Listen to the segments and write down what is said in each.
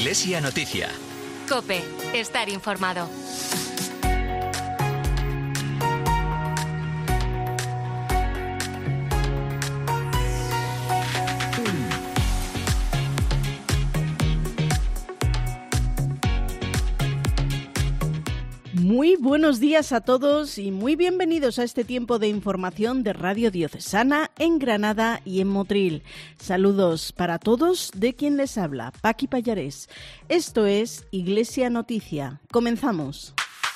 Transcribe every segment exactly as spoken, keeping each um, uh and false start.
Iglesia Noticia. COPE. Estar informado. Muy buenos días a todos y muy bienvenidos a este tiempo de información de Radio Diocesana en Granada y en Motril. Saludos para todos de quien les habla, Paqui Pallarés. Esto es Iglesia Noticia. Comenzamos.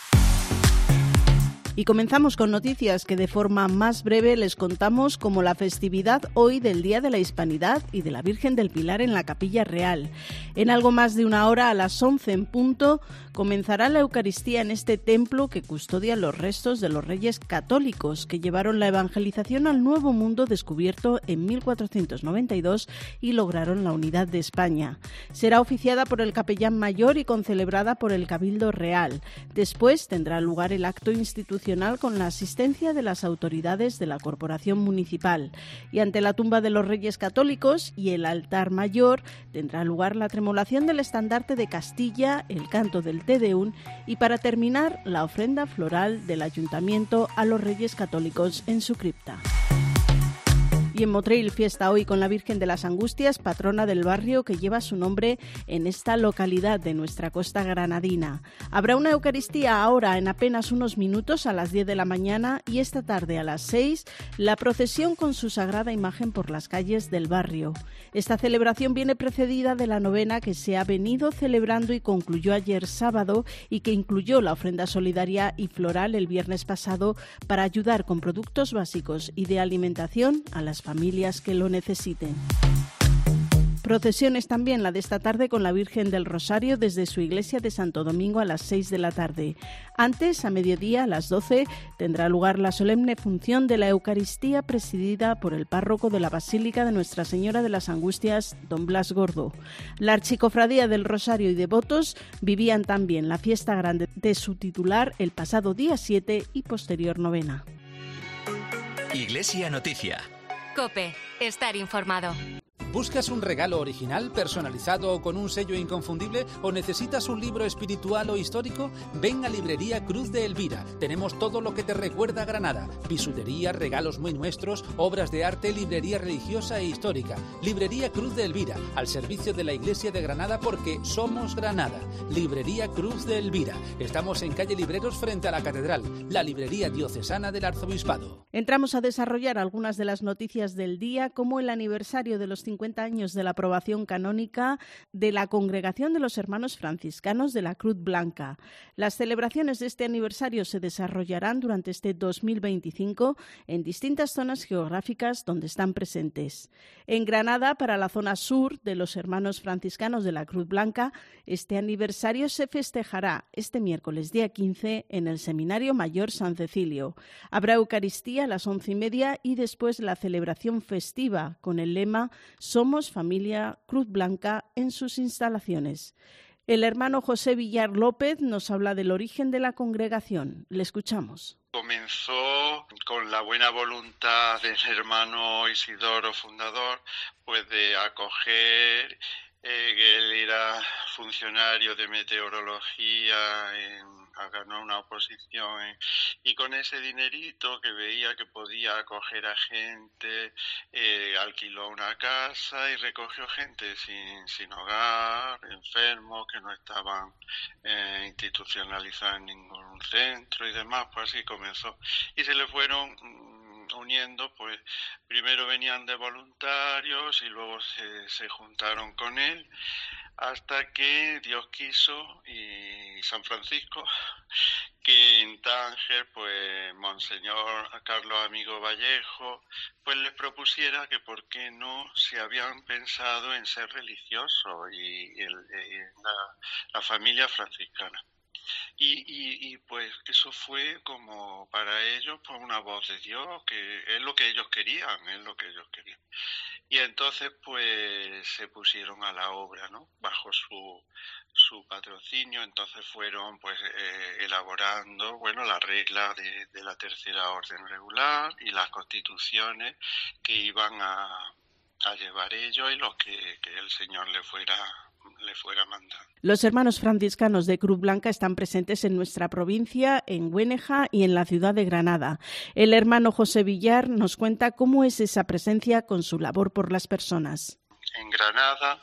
Y comenzamos con noticias que de forma más breve les contamos, como la festividad hoy del Día de la Hispanidad y de la Virgen del Pilar en la Capilla Real. En algo más de una hora, a las once en punto, comenzará la Eucaristía en este templo que custodia los restos de los reyes católicos que llevaron la evangelización al Nuevo Mundo descubierto en mil cuatrocientos noventa y dos y lograron la unidad de España. Será oficiada por el capellán mayor y concelebrada por el Cabildo Real. Después tendrá lugar el acto institucional con la asistencia de las autoridades de la Corporación Municipal. Y ante la tumba de los Reyes Católicos y el altar mayor tendrá lugar la tremolación del estandarte de Castilla, el canto del Te Deum y, para terminar, la ofrenda floral del Ayuntamiento a los Reyes Católicos en su cripta. Y en Motril, fiesta hoy con la Virgen de las Angustias, patrona del barrio que lleva su nombre en esta localidad de nuestra costa granadina. Habrá una Eucaristía ahora en apenas unos minutos a las diez de la mañana y esta tarde a las seis la procesión con su sagrada imagen por las calles del barrio. Esta celebración viene precedida de la novena que se ha venido celebrando y concluyó ayer sábado y que incluyó la ofrenda solidaria y floral el viernes pasado para ayudar con productos básicos y de alimentación a las familias que lo necesiten. Procesiones también la de esta tarde con la Virgen del Rosario desde su iglesia de Santo Domingo a las seis de la tarde. Antes, a mediodía, a las doce, tendrá lugar la solemne función de la Eucaristía presidida por el párroco de la Basílica de Nuestra Señora de las Angustias, don Blas Gordo. La Archicofradía del Rosario y devotos vivían también la fiesta grande de su titular el pasado día siete y posterior novena. Iglesia Noticia. COPE. Estar informado. ¿Buscas un regalo original, personalizado o con un sello inconfundible? ¿O necesitas un libro espiritual o histórico? Ven a Librería Cruz de Elvira. Tenemos todo lo que te recuerda a Granada. Bisutería, regalos muy nuestros, obras de arte, librería religiosa e histórica. Librería Cruz de Elvira, al servicio de la Iglesia de Granada porque somos Granada. Librería Cruz de Elvira. Estamos en calle Libreros frente a la Catedral, la librería diocesana del Arzobispado. Entramos a desarrollar algunas de las noticias del día, como el aniversario de los cincuenta años de la aprobación canónica de la Congregación de los Hermanos Franciscanos de la Cruz Blanca. Las celebraciones de este aniversario se desarrollarán durante este dos mil veinticinco en distintas zonas geográficas donde están presentes. En Granada, para la zona sur de los Hermanos Franciscanos de la Cruz Blanca, este aniversario se festejará este miércoles día quince en el Seminario Mayor San Cecilio. Habrá Eucaristía a las once y media y después la celebración festiva con el lema Somos Familia Cruz Blanca en sus instalaciones. El hermano José Villar López nos habla del origen de la congregación. Le escuchamos. Comenzó con la buena voluntad del hermano Isidoro, fundador, pues de acoger, eh, él era funcionario de meteorología en ganó una oposición eh, y con ese dinerito que veía que podía acoger a gente, eh, alquiló una casa y recogió gente sin, sin hogar, enfermos que no estaban eh, institucionalizados en ningún centro y demás, pues así comenzó. Y se le fueron mm, uniendo, pues primero venían de voluntarios y luego se, se juntaron con él, hasta que Dios quiso y San Francisco que en Tánger, pues Monseñor Carlos Amigo Vallejo, pues les propusiera que por qué no se habían pensado en ser religiosos y, y el, y la, la familia franciscana. Y, y, y pues eso fue como para ellos pues una voz de Dios, que es lo que ellos querían, es lo que ellos querían. Y entonces pues se pusieron a la obra, ¿no? Bajo su su patrocinio, entonces fueron pues eh, elaborando, bueno, la regla de, de la tercera orden regular y las constituciones que iban a, a llevar ellos y los que, que el Señor le fuera le fuera mandando. Los hermanos franciscanos de Cruz Blanca están presentes en nuestra provincia, en Güéneja y en la ciudad de Granada. El hermano José Villar nos cuenta cómo es esa presencia con su labor por las personas. En Granada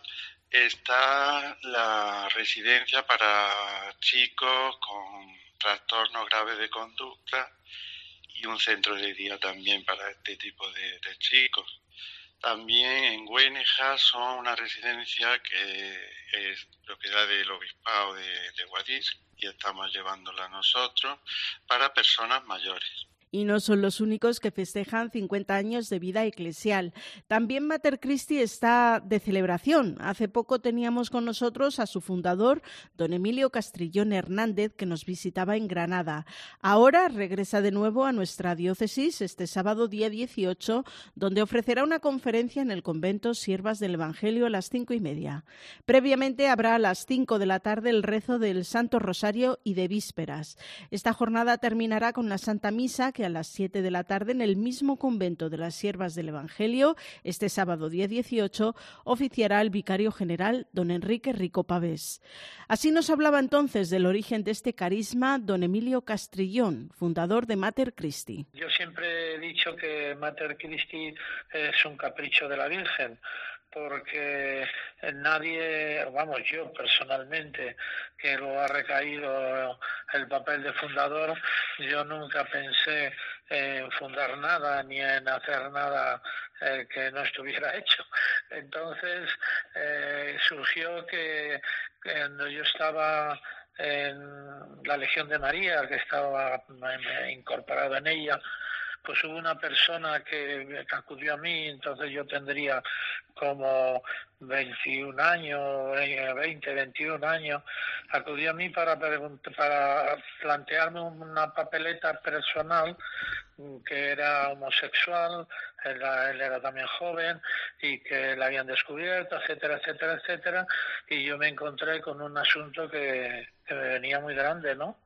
está la residencia para chicos con trastornos graves de conducta y un centro de día también para este tipo de, de chicos. También en Güéneja son una residencia que es propiedad del Obispado de, de Guadix y estamos llevándola nosotros para personas mayores. Y no son los únicos que festejan cincuenta años de vida eclesial. También Mater Christi está de celebración. Hace poco teníamos con nosotros a su fundador, don Emilio Castrillón Hernández, que nos visitaba en Granada. Ahora regresa de nuevo a nuestra diócesis este sábado día dieciocho, donde ofrecerá una conferencia en el convento Siervas del Evangelio a las cinco y media. Previamente habrá a las cinco de la tarde el rezo del Santo Rosario y de vísperas. Esta jornada terminará con la Santa Misa, que a las siete de la tarde en el mismo convento de las Siervas del Evangelio, este sábado día dieciocho, oficiará el vicario general don Enrique Rico Pavés. Así nos hablaba entonces del origen de este carisma don Emilio Castrillón, fundador de Mater Christi. Yo siempre he dicho que Mater Christi es un capricho de la Virgen, porque nadie, vamos, yo personalmente, que lo ha recaído el papel de fundador, yo nunca pensé en fundar nada ni en hacer nada eh, que no estuviera hecho. Entonces eh, surgió que cuando yo estaba en la Legión de María, que estaba incorporado en ella, pues hubo una persona que, que acudió a mí, entonces yo tendría como veintiún años, veinte, veintiún años, acudió a mí para, para plantearme una papeleta personal, que era homosexual, él, él era también joven y que la habían descubierto, etcétera, etcétera, etcétera, y yo me encontré con un asunto que, que me venía muy grande, ¿no?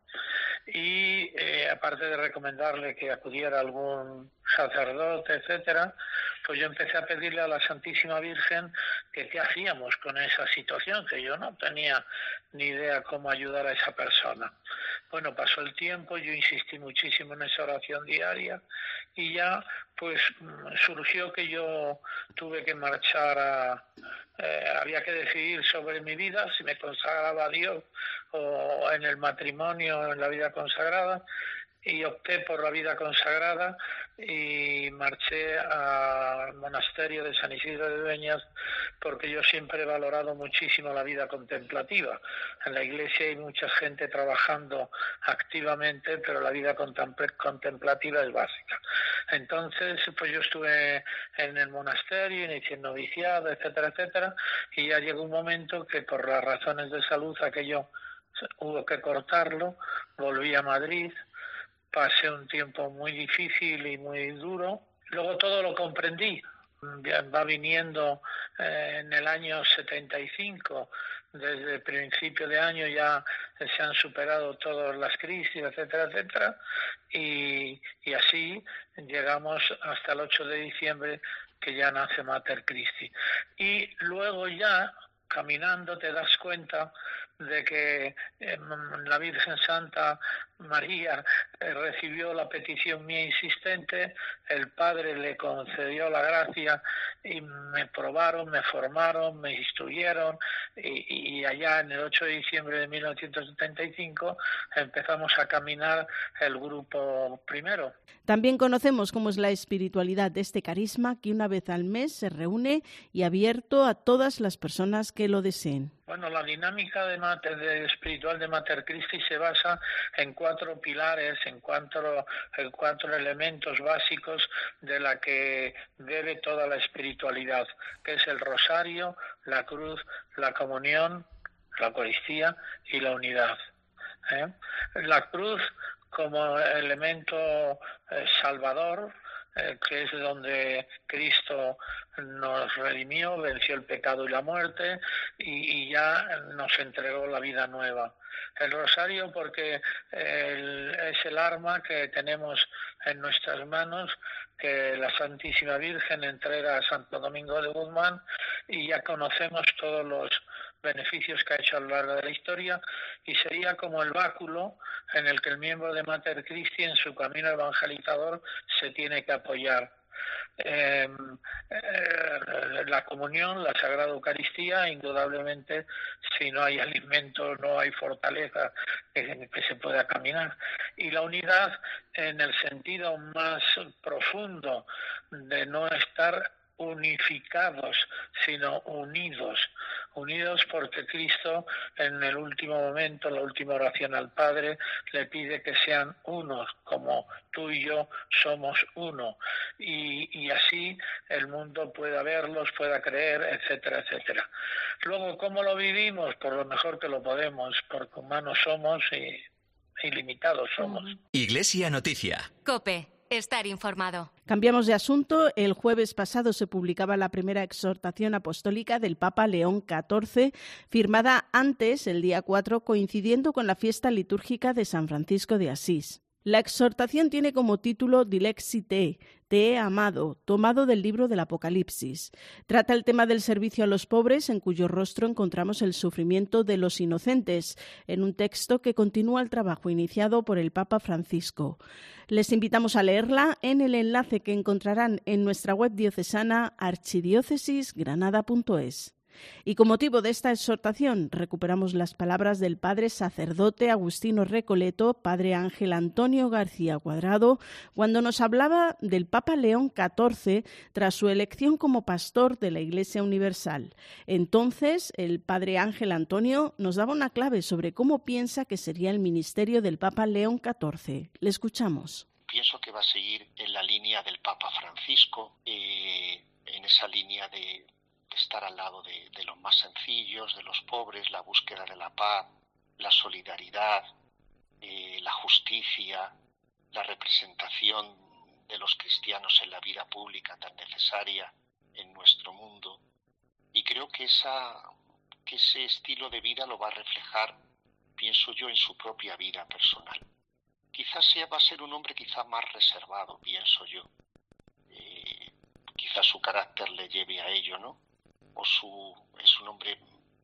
Y eh, aparte de recomendarle que acudiera a algún sacerdote, etcétera, pues yo empecé a pedirle a la Santísima Virgen que qué hacíamos con esa situación, que yo no tenía ni idea cómo ayudar a esa persona. Bueno, pasó el tiempo, yo insistí muchísimo en esa oración diaria y ya pues surgió que yo tuve que marchar a... Eh, había que decidir sobre mi vida, si me consagraba a Dios o en el matrimonio, en la vida consagrada, y opté por la vida consagrada y marché al monasterio de San Isidro de Dueñas, porque yo siempre he valorado muchísimo la vida contemplativa. En la iglesia hay mucha gente trabajando activamente, pero la vida contemplativa es básica. Entonces, pues yo estuve en el monasterio, inicié el noviciado, etcétera, etcétera, y ya llegó un momento que por las razones de salud aquello hubo que cortarlo, volví a Madrid. Pasé un tiempo muy difícil y muy duro. Luego todo lo comprendí. Va viniendo eh, en el año setenta y cinco, desde el principio de año ya se han superado todas las crisis, etcétera, etcétera. Y, y así llegamos hasta el ocho de diciembre, que ya nace Mater Christi. Y luego ya, caminando, te das cuenta de que eh, la Virgen Santa María eh, recibió la petición mía insistente, el Padre le concedió la gracia y me probaron, me formaron, me instruyeron y, y allá en el ocho de diciembre de mil novecientos setenta y cinco empezamos a caminar el grupo primero. También conocemos cómo es la espiritualidad de este carisma, que una vez al mes se reúne y abierto a todas las personas que lo deseen. Bueno, la dinámica de, Mater, de espiritual de Mater Christi se basa en cuatro pilares, en cuatro, en cuatro elementos básicos de la que debe toda la espiritualidad, que es el rosario, la cruz, la comunión, la Eucaristía y la unidad. ¿Eh? La cruz como elemento eh, salvador, eh, que es donde Cristo nos redimió, venció el pecado y la muerte y, y ya nos entregó la vida nueva. El rosario porque el, es el arma que tenemos en nuestras manos, que la Santísima Virgen entrega a Santo Domingo de Guzmán, y ya conocemos todos los beneficios que ha hecho a lo largo de la historia, y sería como el báculo en el que el miembro de Mater Christi en su camino evangelizador se tiene que apoyar. Eh, eh, la comunión, la Sagrada Eucaristía, indudablemente, si no hay alimento, no hay fortaleza que, que se pueda caminar. Y la unidad, en el sentido más profundo de no estar unificados, sino unidos, unidos porque Cristo en el último momento, en la última oración al Padre, le pide que sean unos, como tú y yo somos uno, y, y así el mundo pueda verlos, pueda creer, etcétera, etcétera. Luego, ¿cómo lo vivimos? Por lo mejor que lo podemos, porque humanos somos y ilimitados somos. Iglesia Noticia. COPE. Estar informado. Cambiamos de asunto. El jueves pasado se publicaba la primera exhortación apostólica del Papa León catorce, firmada antes, el día cuatro, coincidiendo con la fiesta litúrgica de San Francisco de Asís. La exhortación tiene como título Dilexi Te, Te he amado, tomado del libro del Apocalipsis. Trata el tema del servicio a los pobres, en cuyo rostro encontramos el sufrimiento de los inocentes, en un texto que continúa el trabajo iniciado por el Papa Francisco. Les invitamos a leerla en el enlace que encontrarán en nuestra web diocesana archidiócesis granada punto es. Y con motivo de esta exhortación recuperamos las palabras del padre sacerdote Agustino Recoleto, padre Ángel Antonio García Cuadrado, cuando nos hablaba del Papa León catorce tras su elección como pastor de la Iglesia Universal. Entonces, el padre Ángel Antonio nos daba una clave sobre cómo piensa que sería el ministerio del Papa León catorce. Le escuchamos. Pienso que va a seguir en la línea del Papa Francisco, eh, en esa línea de estar al lado de, de los más sencillos, de los pobres, la búsqueda de la paz, la solidaridad, eh, la justicia, la representación de los cristianos en la vida pública tan necesaria en nuestro mundo. Y creo que, esa, que ese estilo de vida lo va a reflejar, pienso yo, en su propia vida personal. Quizás sea, va a ser un hombre quizás más reservado, pienso yo. Eh, quizás su carácter le lleve a ello, ¿no? O su, es un hombre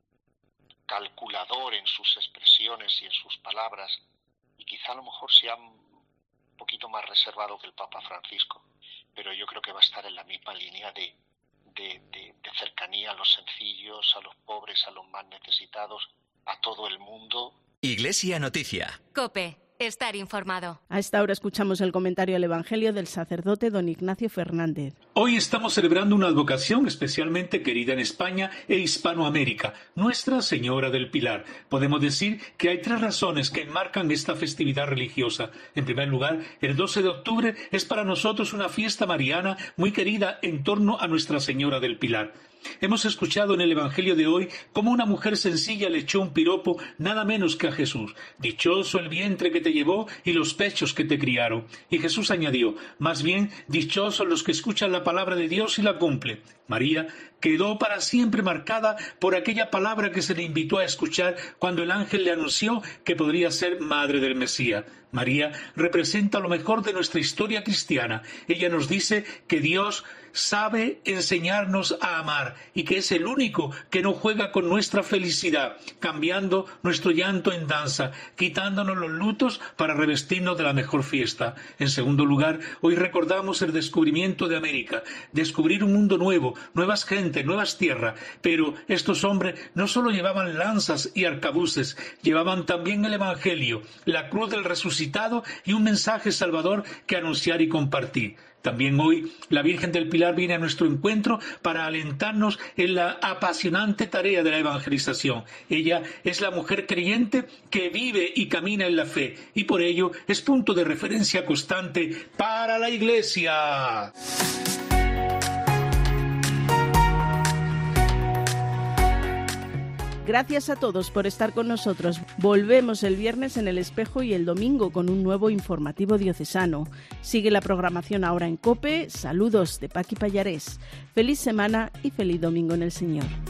calculador en sus expresiones y en sus palabras, y quizá a lo mejor sea un poquito más reservado que el Papa Francisco, pero yo creo que va a estar en la misma línea de, de, de, de cercanía a los sencillos, a los pobres, a los más necesitados, a todo el mundo. Iglesia Noticia. COPE. Estar informado. A esta hora escuchamos el comentario al Evangelio del sacerdote don Ignacio Fernández. Hoy estamos celebrando una advocación especialmente querida en España e Hispanoamérica, Nuestra Señora del Pilar. Podemos decir que hay tres razones que enmarcan esta festividad religiosa. En primer lugar, el doce de octubre es para nosotros una fiesta mariana muy querida en torno a Nuestra Señora del Pilar. Hemos escuchado en el Evangelio de hoy cómo una mujer sencilla le echó un piropo nada menos que a Jesús. Dichoso el vientre que te llevó y los pechos que te criaron. Y Jesús añadió, más bien, dichosos los que escuchan la palabra de Dios y la cumplen. María quedó para siempre marcada por aquella palabra que se le invitó a escuchar cuando el ángel le anunció que podría ser madre del Mesías. María representa lo mejor de nuestra historia cristiana. Ella nos dice que Dios sabe enseñarnos a amar y que es el único que no juega con nuestra felicidad, cambiando nuestro llanto en danza, quitándonos los lutos para revestirnos de la mejor fiesta. En segundo lugar, hoy recordamos el descubrimiento de América, descubrir un mundo nuevo, nuevas gentes, nuevas tierras, pero estos hombres no solo llevaban lanzas y arcabuces, llevaban también el Evangelio, la cruz del resucitado y un mensaje salvador que anunciar y compartir. También hoy la Virgen del Pilar viene a nuestro encuentro para alentarnos en la apasionante tarea de la evangelización. Ella es la mujer creyente que vive y camina en la fe y por ello es punto de referencia constante para la Iglesia. Gracias a todos por estar con nosotros. Volvemos el viernes en El Espejo y el domingo con un nuevo informativo diocesano. Sigue la programación ahora en COPE. Saludos de Paqui Pallarés. Feliz semana y feliz domingo en el Señor.